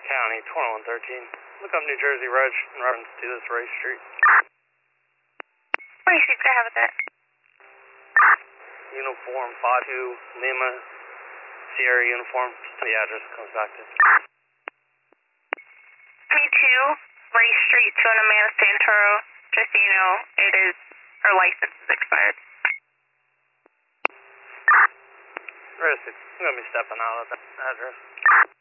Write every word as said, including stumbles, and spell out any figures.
County, twenty-one thirteen. Look up New Jersey Reg in reference to this race street. What street I have with that? Uniform five two Lima Sierra uniform. The address comes back to. twenty-two Race Street, Tuna Mana Santoro. Just so you know, it is, her license is expired. Risk, I'm going to be stepping out of that address.